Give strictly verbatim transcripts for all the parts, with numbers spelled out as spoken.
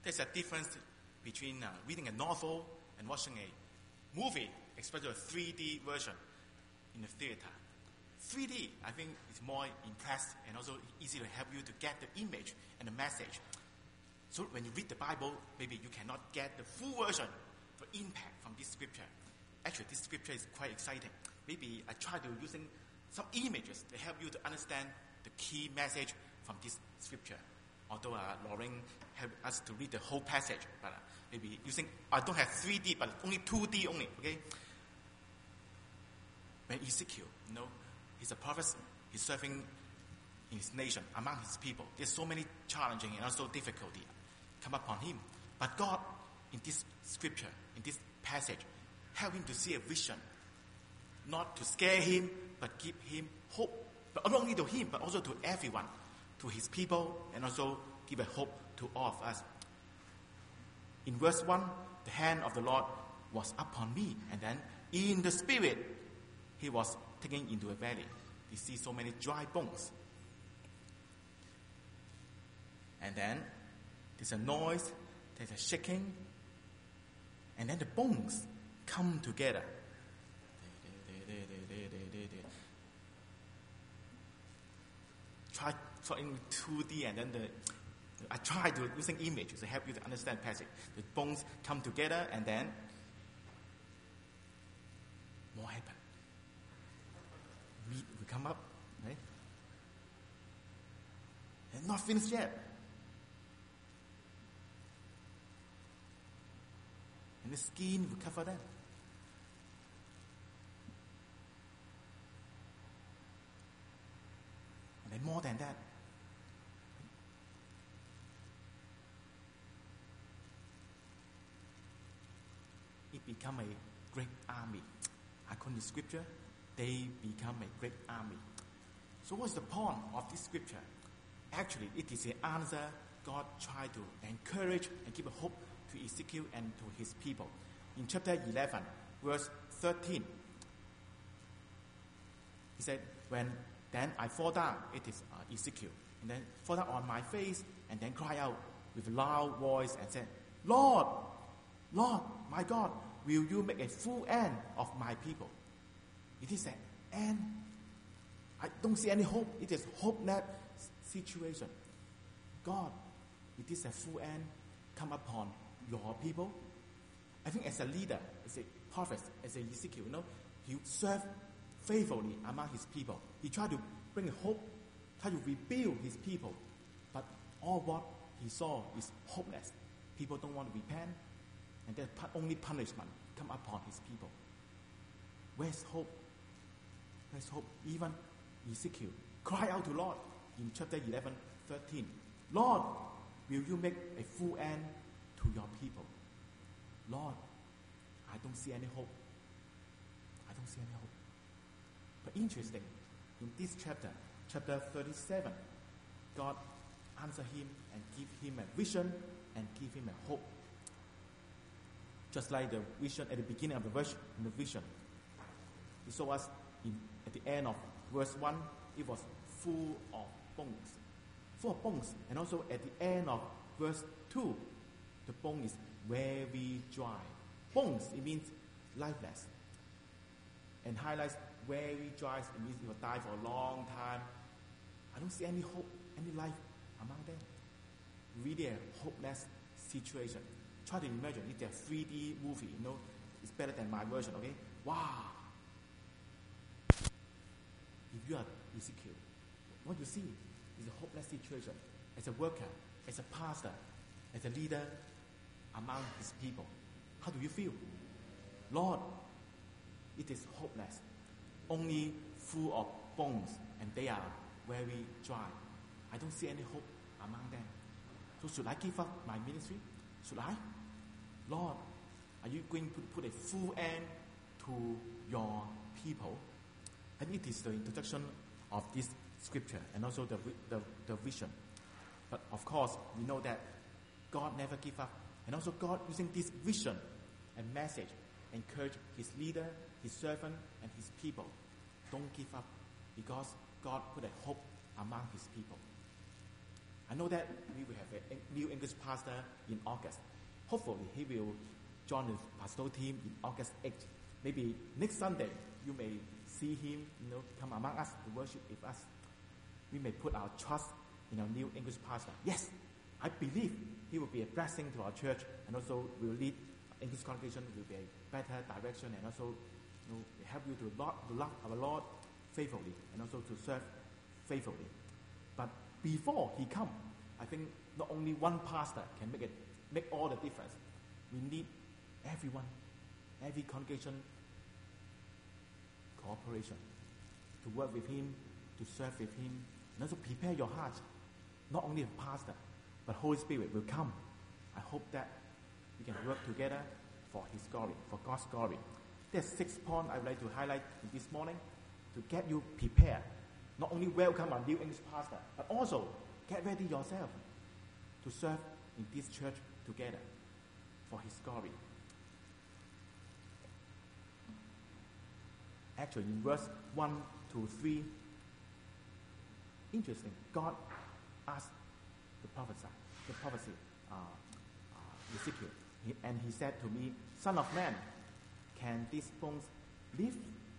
There's a difference between uh, reading a novel and watching a movie, especially a three D version in the theater. three D, I think, is more impressed and also easy to help you to get the image and the message. So when you read the Bible, maybe you cannot get the full version, the impact from this scripture. Actually, this scripture is quite exciting. Maybe I try to using some images to help you to understand the key message from this scripture. Although uh, Lauren helped us to read the whole passage, but uh, maybe using, I don't have three D, but only two D only, okay? When Ezekiel, you know, he's a prophet, he's serving in his nation, among his people. There's so many challenging and also difficulty come upon him. But God, in this scripture, in this passage, help him to see a vision. Not to scare him, but give him hope. But not only to him, but also to everyone, to his people, and also give a hope to all of us. In verse one, the hand of the Lord was upon me. And then, in the spirit, he was taken into a valley. We see so many dry bones. And then, there's a noise, there's a shaking, and then the bones come together. Try in two D, and then the I try to using images to help you to understand passage. The bones come together, and then more happen. Meat will come up, right? And not finished yet. And the skin will cover them. And then more than that, it become a great army. According to scripture, they become a great army. So what's the point of this scripture? Actually, it is an answer God tried to encourage and give a hope to Ezekiel and to his people. In chapter eleven, verse thirteen, he said, when then I fall down, it is uh, Ezekiel, and then fall down on my face, and then cry out with a loud voice and said, Lord, Lord, my God, will you make a full end of my people? It is an end. I don't see any hope. It is hopeless situation. God, it is a full end come upon your people. I think as a leader, as a prophet, as a Ezekiel, you know, he served faithfully among his people. He tried to bring hope, tried to rebuild his people. But all what he saw is hopeless. People don't want to repent, and then only punishment come upon his people. Where's hope? Where's hope? Even Ezekiel cried out to Lord in chapter eleven, thirteen. Lord, will you make a full end to your people? Lord, I don't see any hope. I don't see any hope. But interesting, in this chapter, chapter thirty-seven, God answered him and give him a vision and give him a hope. Just like the vision at the beginning of the verse, in the vision, he saw us in, at the end of verse one, it was full of bones. Full of bones. And also at the end of verse two, the bone is very dry. Bones, it means lifeless. And highlights very dry, it means it will die for a long time. I don't see any hope, any life among them. Really a hopeless situation. Try to imagine if they're three D movie, you know, it's better than my version, okay? Wow! If you are Ezekiel, what you see is a hopeless situation. As a worker, as a pastor, as a leader among his people. How do you feel? Lord, it is hopeless. Only full of bones, and they are very dry. I don't see any hope among them. So should I give up my ministry? Should I? Lord, are you going to put a full end to your people? And it is the introduction of this scripture and also the, the, the vision. But of course, we know that God never give up. And also God using this vision and message encourage his leader, his servant, and his people. Don't give up because God put a hope among his people. I know that we will have a new English pastor in August. Hopefully, he will join the pastoral team in August eighth. Maybe next Sunday, you may see him, you know, come among us to worship with us. We may put our trust in our new English pastor. Yes, I believe he will be a blessing to our church, and also will lead English congregation will be a better direction, and also, you know, help you to love, to love our Lord faithfully, and also to serve faithfully. But before he come, I think not only one pastor can make it make all the difference. We need everyone, every congregation cooperation to work with him, to serve with him, and also prepare your heart. Not only a pastor, but Holy Spirit will come. I hope that we can work together for His glory, for God's glory. There's six points I would like to highlight this morning to get you prepared. Not only welcome our new English pastor, but also get ready yourself to serve in this church together for His glory. Actually, in verse one to three, interesting. God asked the prophesy, the prophecy, uh, uh, Ezekiel, he, and he said to me, "Son of man, can these bones live?"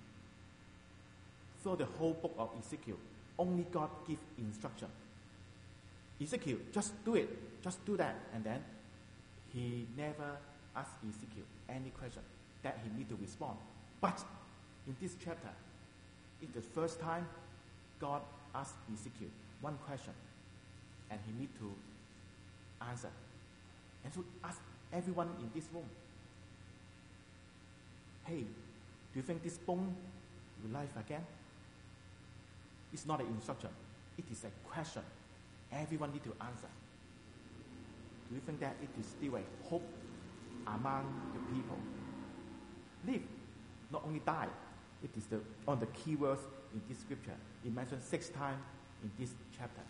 So the whole book of Ezekiel, only God gives instruction. Ezekiel, just do it, just do that, and then he never asked Ezekiel any question that he need to respond. But in this chapter, it's the first time God asked Ezekiel one question, and he need to answer. And so ask everyone in this room, hey, do you think this bone will live again? It's not an instruction. It is a question. Everyone need to answer. Do you think that it is still a hope among the people? Live, not only die. It is the one of the key words in this scripture. It mentioned six times in this chapter.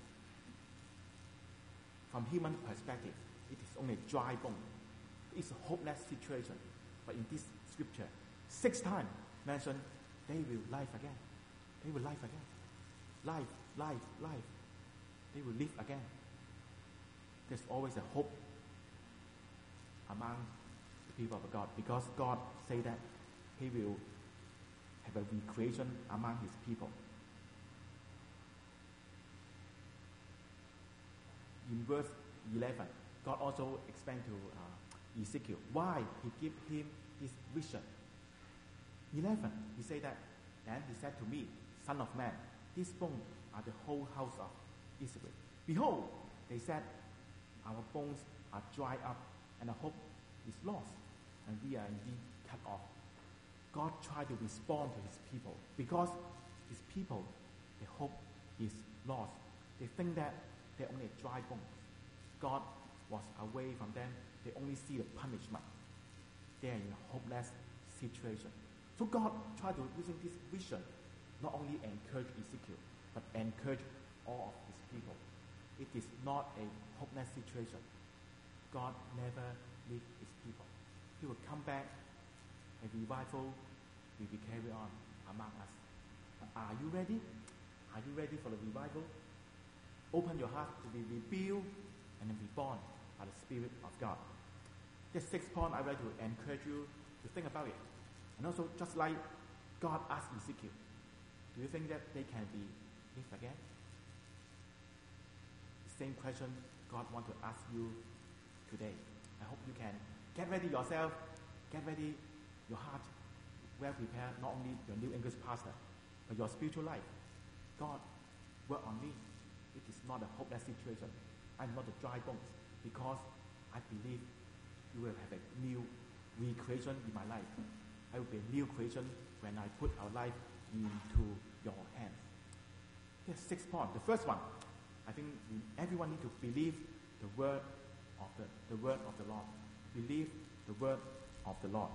From human perspective, it is only a dry bone. It's a hopeless situation. But in this scripture, six times mentioned they will live again. They will live again. Life, life, life. They will live again. There's always a hope among the people of God, because God said that He will have a recreation among His people. In verse eleven, God also explained to uh, Ezekiel why He gave him this vision. eleven, He said that, and He said to me, "Son of man, these bones are the whole house of Israel. Behold," they said, "our bones are dried up, and our hope is lost, and we are indeed cut off." God tried to respond to His people, because His people, their hope is lost. They think that they're only dry bones. God was away from them. They only see the punishment. They are in a hopeless situation. So God tried to, using this vision, not only encourage Ezekiel, but encourage all of His people. It is not a hopeless situation. God never leaves His people. He will come back. A revival will be carried on among us. Are you ready? Are you ready for the revival? Open your heart to be rebuilt and then reborn by the Spirit of God. The sixth point, I would like to encourage you to think about it. And also, just like God asked Ezekiel, do you think that they can be lived again? The same question God wants to ask you today. I hope you can get ready yourself, get ready your heart, well prepared, not only your new English pastor, but your spiritual life. God, work on me. It is not a hopeless situation. I'm not a dry bones, because I believe you will have a new recreation in my life. I will be a new creation when I put our life into your hands. There's six points. The first one, I think everyone needs to believe the word of the, the word of the Lord. Believe the word of the Lord.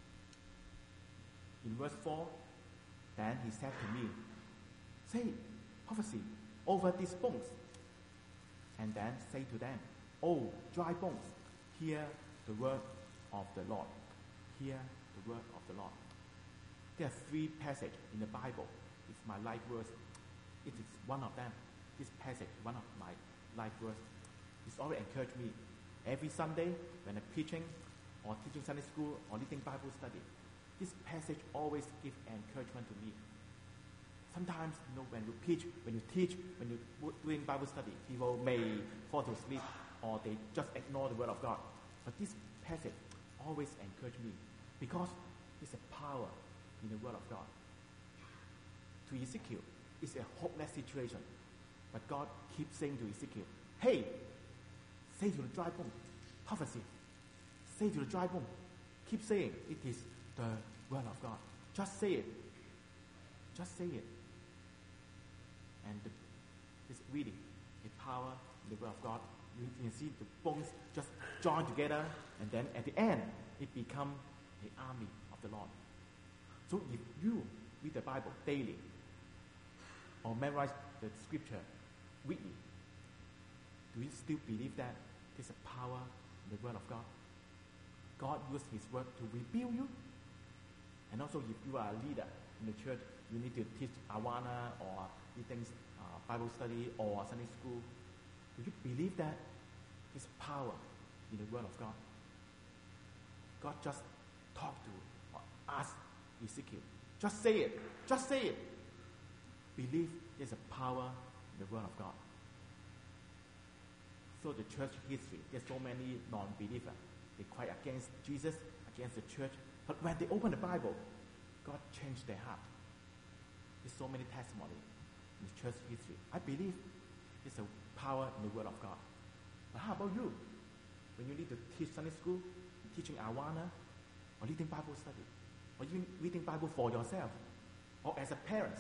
In verse four, then he said to me, "Say prophecy over these bones, and then say to them, O dry bones, hear the word of the Lord." Hear the word of the Lord. There are three passages in the Bible. It's my life verse. It is one of them. This passage, one of my life verse. It's always encouraged me. Every Sunday when I'm preaching or teaching Sunday school or leading Bible study, this passage always gives encouragement to me. Sometimes, you know, when you preach, when you teach, when you're doing Bible study, people may fall to sleep or they just ignore the Word of God. But this passage always encourages me because it's a power in the Word of God. To Ezekiel, it's a hopeless situation. But God keeps saying to Ezekiel, hey, say to the dry bone, prophecy. Say to the dry bone. Keep saying it is the Word of God. Just say it. Just say it. And the, it's really a power in the Word of God. You can see the bones just join together, and then at the end, it becomes the army of the Lord. So if you read the Bible daily, or memorize the scripture weekly, do you still believe that there's a power in the Word of God? God used His Word to rebuild you. And also, if you are a leader in the church, you need to teach Awana or things, uh, Bible study or Sunday school. Do you believe that there's power in the Word of God? God just talked to or asked Ezekiel, just say it, just say it. Believe there's a power in the Word of God. So the church history, there's so many non-believers. They cry against Jesus, against the church. But when they open the Bible, God changed their heart. There's so many testimonies in the church history. I believe there's a power in the Word of God. But how about you? When you need to teach Sunday school, teaching Awana, or leading Bible study, or even reading Bible for yourself, or as a parent,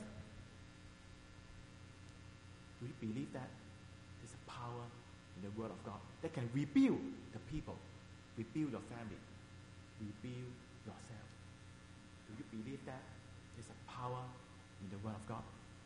do you believe that there's a power in the Word of God that can rebuild the people, rebuild your family, rebuild yourself? Do you believe that there's a power in the Word of God?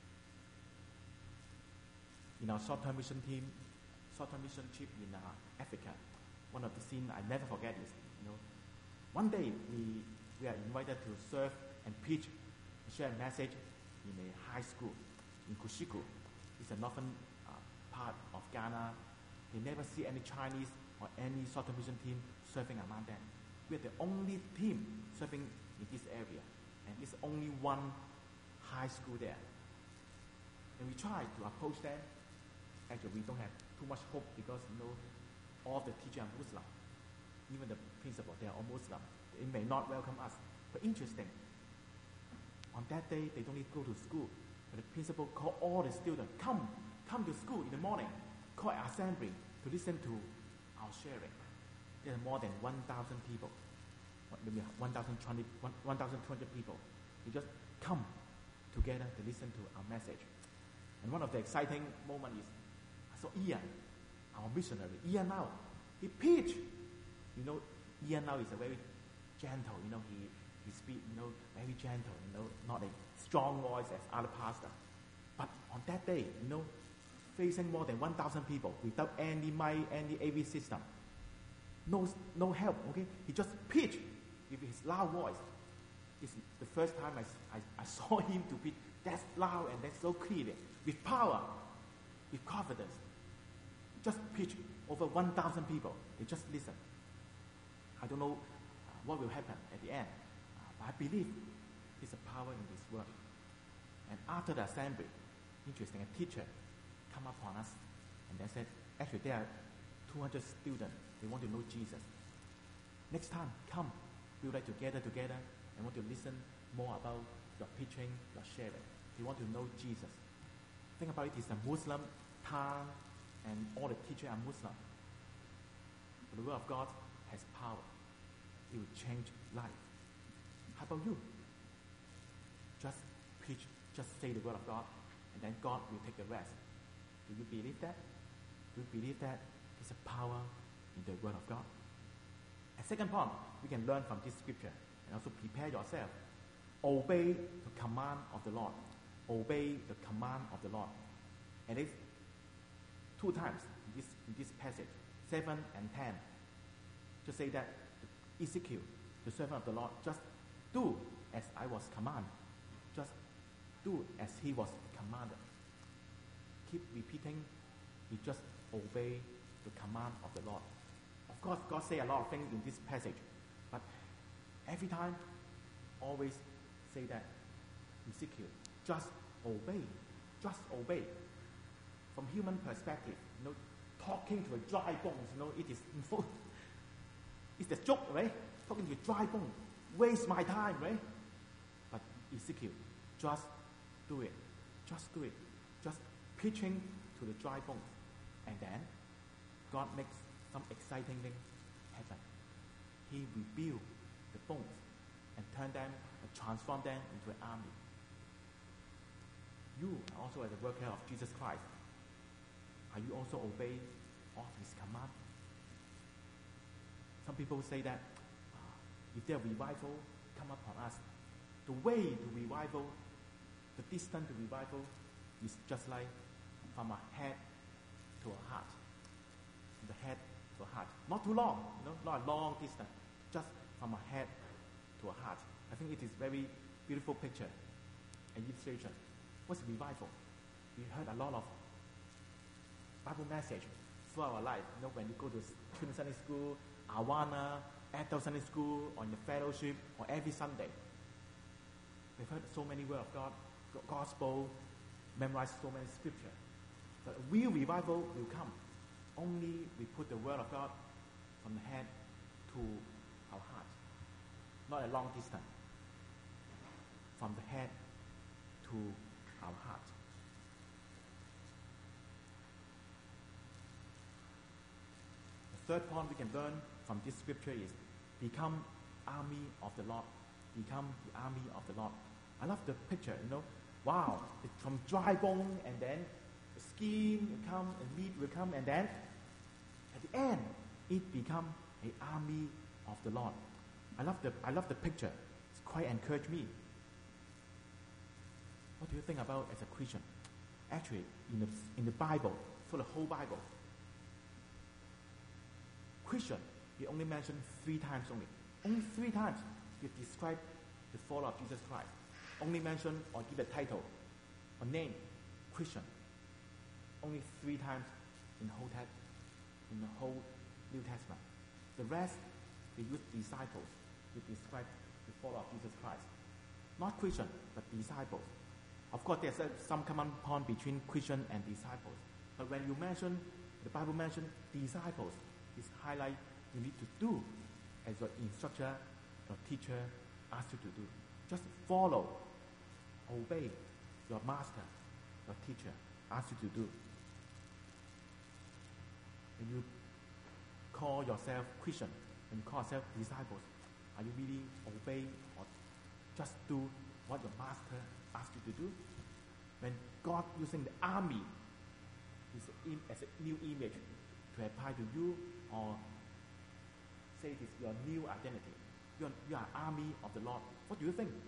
In our short-term mission team, short-term mission trip in uh, Africa, one of the scenes I never forget is, you know, one day we we are invited to serve and preach, and share a message in a high school in Kushiku. It's a northern uh, part of Ghana. They never see any Chinese or any short-term mission team serving among them. We are the only team serving in this area, and there's only one high school there. And we try to approach them. Actually, we don't have too much hope because, you know, all the teachers are Muslim. Even the principal, they are all Muslim. They may not welcome us. But interesting, on that day, they don't need to go to school. But the principal called all the students, come, come to school in the morning, call an assembly to listen to our sharing. There are more than one thousand people, maybe one thousand two hundred people. They just come together to listen to our message. And one of the exciting moments is, I saw Ian, our missionary, Ian now. He preached. You know, Ian now is a very gentle, you know, he, he speaks, you know, very gentle, you know, not a strong voice as other pastors. But on that day, you know, facing more than one thousand people without any mic, any A V system, no, no help, okay? He just preached with his loud voice. It's the first time I, I, I saw him to preach that loud and that's so clear, with power, with confidence. Just preach over one thousand people. They just listen. I don't know uh, what will happen at the end, uh, but I believe there's a power in this word. And after the assembly, interesting, a teacher come upon us and they said, actually there are two hundred students. They want to know Jesus. Next time, come. We would like to gather together and want to listen more about your preaching, your sharing. They want to know Jesus. Think about it, it's a Muslim town and all the teachers are Muslim. But the Word of God has power. It will change life. How about you? Just preach, just say the Word of God, and then God will take the rest. Do you believe that? Do you believe that there's a power in the Word of God? A second point, we can learn from this scripture and also prepare yourself. Obey the command of the Lord. Obey the command of the Lord. And it's two times in this, in this passage, seven and ten. Just say that Ezekiel, the servant of the Lord, just do as I was commanded. Just do as he was commanded. Keep repeating. He just obey the command of the Lord. Of course, God say a lot of things in this passage, but every time, always say that, Ezekiel, just obey, just obey. From human perspective, you know, talking to a dry bones, you know, it is, it's a joke, right? Talking to a dry bone, waste my time, right? But Ezekiel, just do it, just do it, just preaching to the dry bones, and then God makes some exciting thing happen. He rebuilt the bones and turned them and transformed them into an army. You are also as a worker of Jesus Christ. Are you also obeying all his command? Some people say that uh, if there revival come upon us, the way to revival, the distance to revival is just like from a head to a heart. From the head to a heart. Not too long, you know, not a long distance. Just from a head to a heart. I think it is very beautiful picture and illustration. What's revival? We heard a lot of Bible message throughout our life. You know, when you go to Trinity Sunday School, Awana, Adult Sunday School, or in the fellowship, or every Sunday. We've heard so many words of God, gospel, memorized so many scripture. But a real revival will come. Only we put the word of God from the head to our heart. Not a long distance. From the head to our heart. The third point we can learn from this scripture is become army of the Lord. Become the army of the Lord. I love the picture, you know. Wow, it's from dry bone, and then the skin will come, and meat will come, and then at the end, it become an army of the Lord. I love the I love the picture. It's quite encouraged me. What do you think about as a Christian? Actually, in the in the Bible, for the whole Bible, Christian, he only mentioned three times only. Only three times he described the follower of Jesus Christ. Only mention or give a title, a name, Christian. Only three times in the whole text, in the whole New Testament. The rest, they use disciples to describe the follower of Jesus Christ. Not Christian, but disciples. Of course, there's a, some common point between Christian and disciples. But when you mention, the Bible mentions disciples, it's highlight you need to do as your instructor, your teacher asks you to do. Just follow, obey your master, your teacher asks you to do. When you call yourself Christian, when you call yourself disciples, are you really obey or just do what your master asks you to do? When God using the army is as a new image to apply to you, or say it is your new identity. You are, you are army of the Lord. What do you think?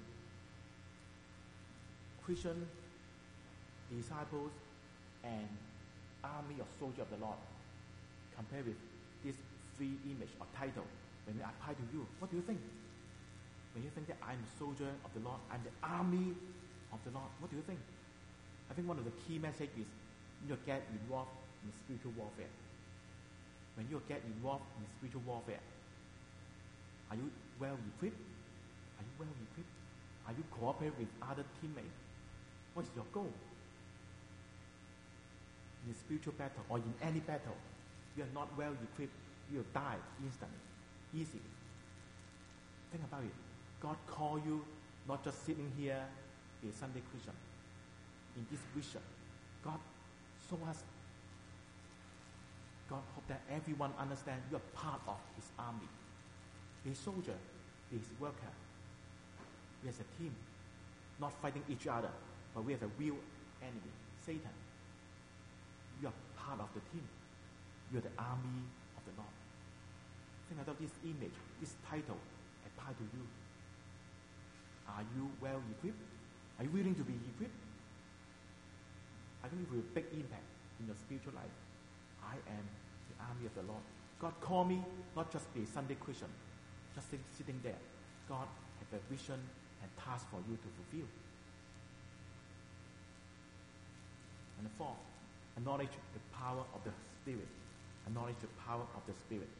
Christian, disciples, and army or soldier of the Lord. Compare with this three image or title. When they apply to you, what do you think? When you think that I'm a soldier of the Lord, I'm the army of the Lord, what do you think? I think one of the key messages is you get involved in spiritual warfare. When you get involved in spiritual warfare, are you well equipped? Are you well equipped? Are you cooperating with other teammates? What is your goal? In a spiritual battle or in any battle, you are not well equipped, you will die instantly, easily. Think about it. God called you not just sitting here, be a Sunday Christian. In this vision, God show us. God hope that everyone understands you are part of His army. Be a soldier, be His worker. We as a team, not fighting each other, but we have a real enemy, Satan. You are part of the team. You are the army of the Lord. Think about this image, this title apply to you. Are you well equipped? Are you willing to be equipped? I think it will have a big impact in your spiritual life. I am the army of the Lord. God called me not just be a Sunday Christian, just sitting there. God has a vision and task for you to fulfill. And the fourth, acknowledge the power of the Spirit. acknowledge the power of the Spirit.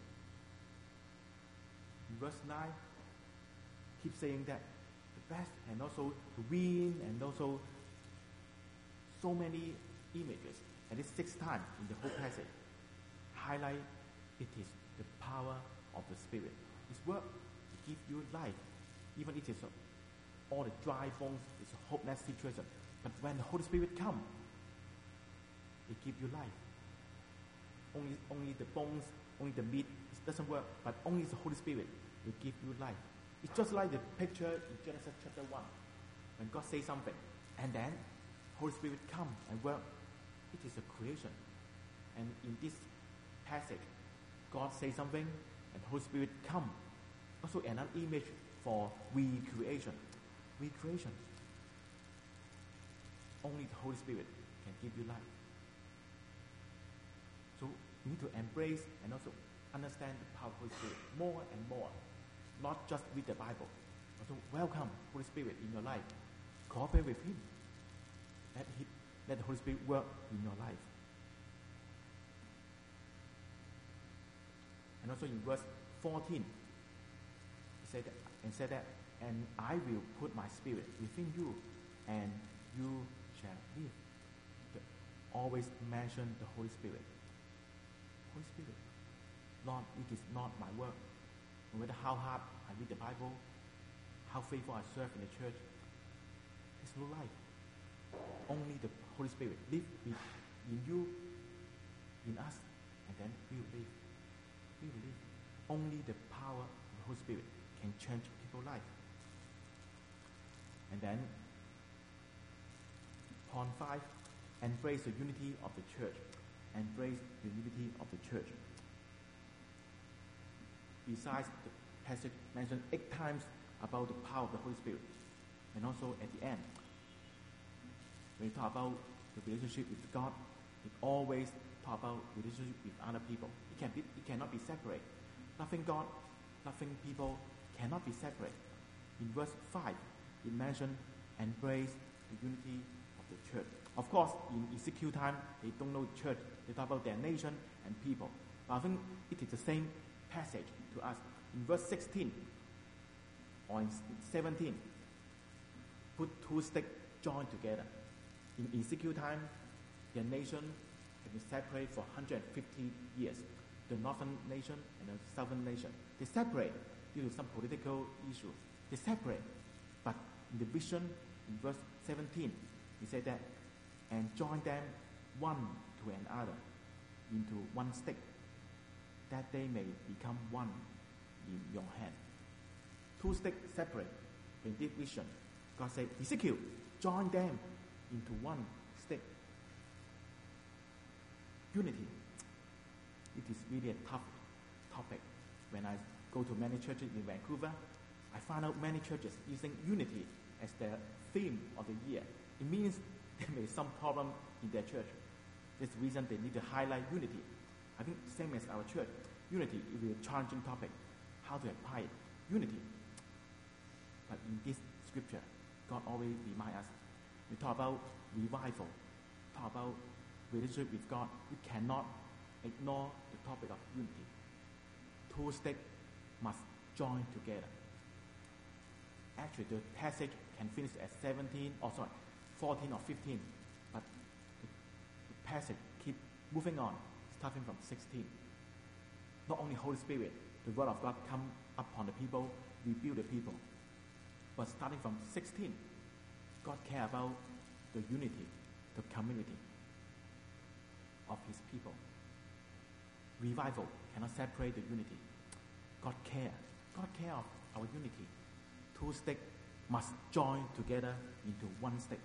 In verse nine, keep saying that the best and also the wind and also so many images. And it's six times in the whole passage. Highlight it is the power of the Spirit. His work to give you life. Even it is a, all the dry bones, it's a hopeless situation. But when the Holy Spirit comes, it gives you life. Only, only the bones, only the meat, it doesn't work. But only the Holy Spirit will give you life. It's just like the picture in Genesis chapter one. When God says something, and then Holy Spirit come and work. It is a creation. And in this passage, God says something, and Holy Spirit come. Also another image for recreation. Recreation. Only the Holy Spirit can give you life. So you need to embrace and also understand the power of Holy Spirit more and more. Not just read the Bible. Also welcome Holy Spirit in your life. Cooperate with Him. Let, he, let the Holy Spirit work in your life. And also in verse fourteen, he said that, and said that, and I will put my spirit within you, and you shall live. But always mention the Holy Spirit. Holy Spirit. Lord, it is not my work. No matter how hard I read the Bible, how faithful I serve in the church, there's no life. Only the Holy Spirit live in you, in us, and then we will live. We will live. Only the power of the Holy Spirit can change people's life. And then, point five, embrace the unity of the church. Embrace the unity of the church. Besides, the passage mentioned eight times about the power of the Holy Spirit. And also at the end, when we talk about the relationship with God, it always talk about relationship with other people. It can be, it cannot be separate. Loving God, loving people cannot be separate. In verse five, it mentioned embrace the unity of the church. Of course, in Ezekiel time, they don't know church. They talk about their nation and people. But I think it is the same passage to us. In verse sixteen or in seventeen, put two sticks joined together. In Ezekiel time, their nation had been separated for one hundred fifty years. The northern nation and the southern nation. They separate due to some political issues. They separate. But in the vision, in verse seventeen, he said that, and join them one to another into one stick, that they may become one in your hand. Two sticks separate. In this vision, God said, Ezekiel, join them into one stick. Unity. It is really a tough topic. When I go to many churches in Vancouver, I find out many churches using unity as their theme of the year. It means there may be some problem in their church. That's the reason they need to highlight unity. I think same as our church. Unity is a challenging topic. How to apply it? Unity. But in this scripture, God always reminds us. We talk about revival, talk about relationship with God. We cannot ignore the topic of unity. Two sticks must join together. Actually, the passage can finish at seventeen, or sorry, fourteen or fifteen, but the, the passage keep moving on, starting from sixteen. Not only Holy Spirit, the Word of God come upon the people, rebuild the people, but starting from sixteen, God care about the unity, the community of His people. Revival cannot separate the unity. God care. God care of our unity. Two sticks must join together into one stick.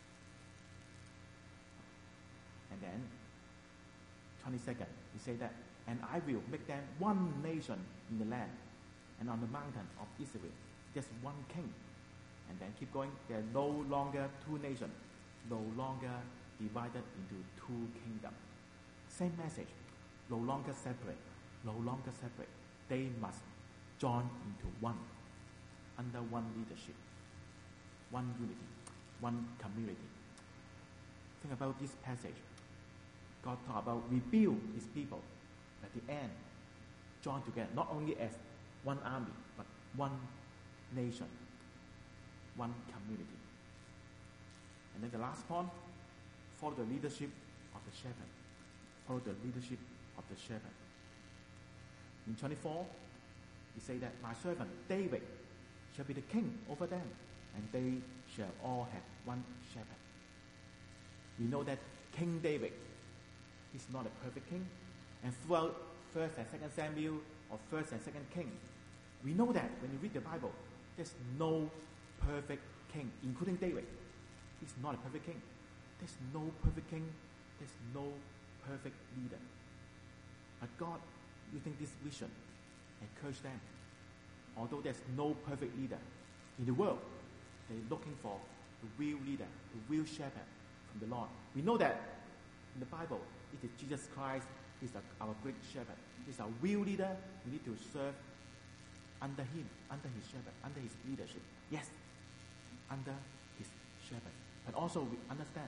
And then, twenty-second, he said that, and I will make them one nation in the land, and on the mountain of Israel, just one king. And then keep going. They are no longer two nations, no longer divided into two kingdoms. Same message. No longer separate. No longer separate. They must join into one, under one leadership, one unity, one community. Think about this passage. God talked about rebuild His people. at the end join together, not only as one army, but one nation, one community. And then the last point, follow the leadership of the shepherd. Follow the leadership of the shepherd. In twenty-four, he say that my servant David shall be the king over them, and they shall all have one shepherd. We know that King David is not a perfect king, and throughout First and Second Samuel or First and Second King, we know that when you read the Bible, there's no perfect king, including David. He's not a perfect king. There's no perfect king. There's no perfect leader. But God, using this vision, encouraged them. Although there's no perfect leader in the world, they're looking for the real leader, the real shepherd from the Lord. We know that in the Bible, it is Jesus Christ. He's our great shepherd. He's our real leader. We need to serve under him, under his shepherd, under his leadership. Yes, under his shepherd. But also we understand,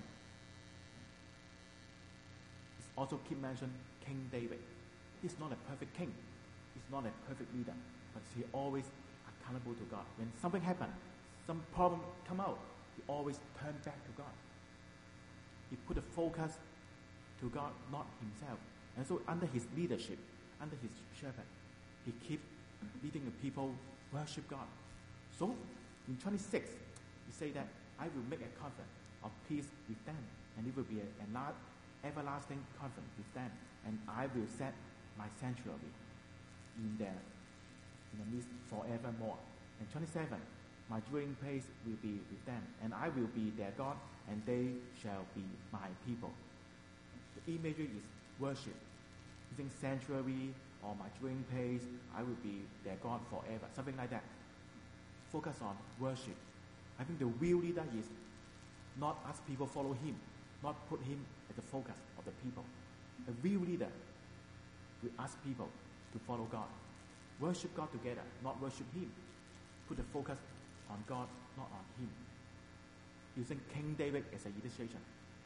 it's also keep mentioning King David. He's not a perfect king. He's not a perfect leader. But he always accountable to God. When something happens, some problem come out, he always turn back to God. He put the focus to God, not himself. And so under his leadership, under his shepherd, he keep leading the people worship God. So in twenty-six, he say that I will make a covenant of peace with them, and it will be an everlasting covenant with them, and I will set my sanctuary in their in the midst forevermore. And twenty-seven, my dwelling place will be with them, and I will be their God, and they shall be my people. The imagery is worship. Using sanctuary or my dwelling place, I will be their God forever. Something like that. Focus on worship. I think the real leader is not ask people follow him, not put him at the focus of the people. The real leader will ask people to follow God. Worship God together, not worship him. Put the focus on God, not on him. Using King David as an illustration.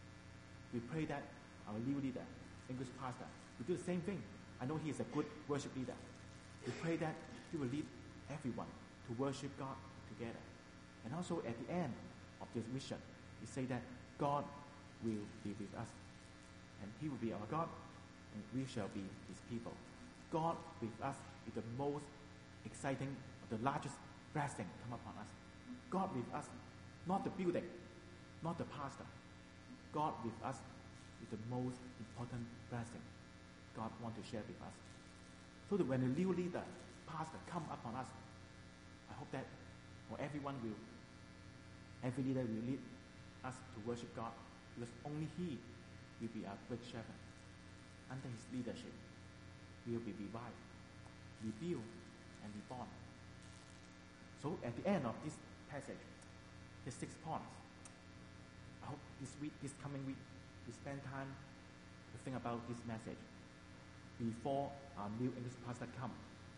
We pray that our new leader, English pastor, will do the same thing. I know he is a good worship leader. We pray that he will lead everyone to worship God together. And also at the end of this mission, we say that God will be with us. And he will be our God, and we shall be his people. God with us is the most exciting, the largest blessing come upon us. God with us, not the building, not the pastor. God with us is the most important blessing God wants to share with us. So that when a new leader, pastor, come upon us, I hope that or everyone will, every leader will lead us to worship God, because only he will be our great shepherd. Under his leadership, we will be revived, rebuilt, and reborn. So at the end of this passage, the six points. I hope this week, this coming week, we spend time to think about this message before our new English pastor come.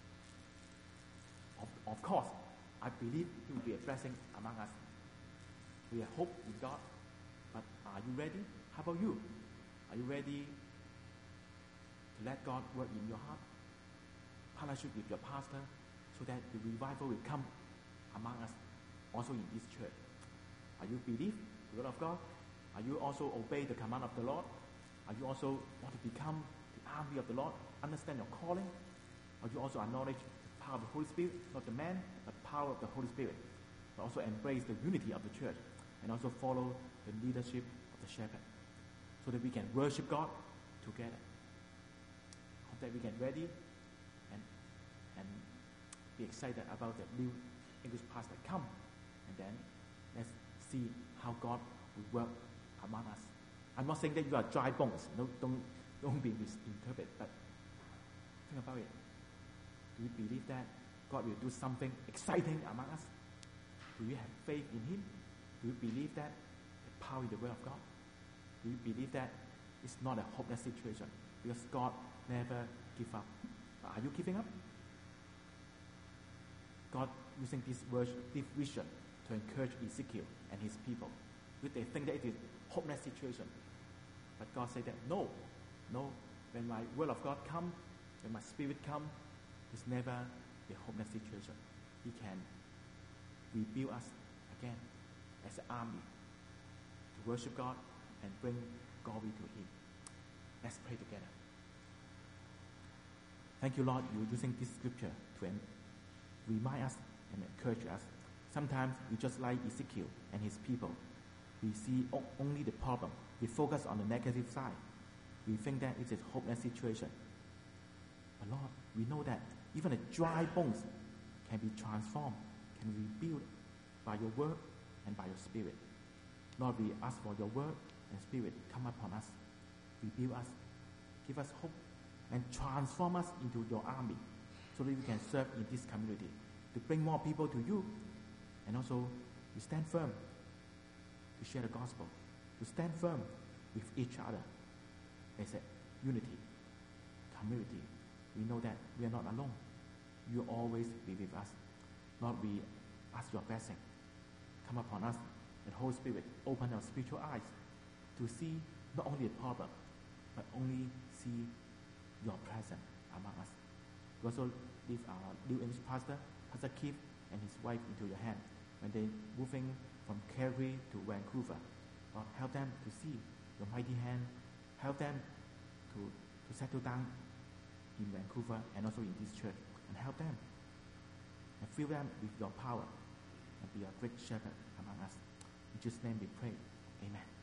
Of, of course, I believe he will be a blessing among us. We have hope in God, but are you ready? How about you? Are you ready to let God work in your heart? Partnership with your pastor, so that the revival will come among us, also in this church. Are you believe the word of God? Are you also obey the command of the Lord? Are you also want to become the army of the Lord? Understand your calling? Are you also acknowledge the power of the Holy Spirit, not the man, but the power of the Holy Spirit? But also embrace the unity of the church, and also follow the leadership of the shepherd, so that we can worship God together. Hope that we can ready and and be excited about the new English pastor come, and then let's see how God will work among us. I'm not saying that you are dry bones. No, don't don't be misinterpreted. But think about it. Do you believe that God will do something exciting among us? Do you have faith in him? Do you believe that the power in the word of God? Do you believe that it's not a hopeless situation, because God never give up? But are you giving up? God using this version, this vision to encourage Ezekiel and his people. They think that it is a hopeless situation. But God said that no, no, when my word of God comes, when my Spirit comes, it's never a hopeless situation. He can rebuild us again as an army to worship God and bring glory to Him. Let's pray together. Thank you, Lord, you're using this scripture to remind us and encourage us. Sometimes we just like Ezekiel and his people. We see o- only the problem. We focus on the negative side. We think that it's a hopeless situation. But Lord, we know that even the dry bones can be transformed, can be rebuilt by your word and by your spirit. Lord, we ask for your word and spirit come upon us, rebuild us, give us hope, and transform us into your army so that we can serve in this community, to bring more people to you. And also, we stand firm to share the gospel, to stand firm with each other as a unity, community. We know that we are not alone. You always be with us. Lord, we ask your blessing. Come upon us, and Holy Spirit, open our spiritual eyes to see not only the problem, but only see your presence among us. We also leave our New English pastor, Pastor Keith, and his wife into your hand when they're moving from Calgary to Vancouver. Lord, help them to see your mighty hand. Help them to, to settle down in Vancouver and also in this church. And help them and fill them with your power and be a great shepherd among us. In Jesus' name we pray. Amen.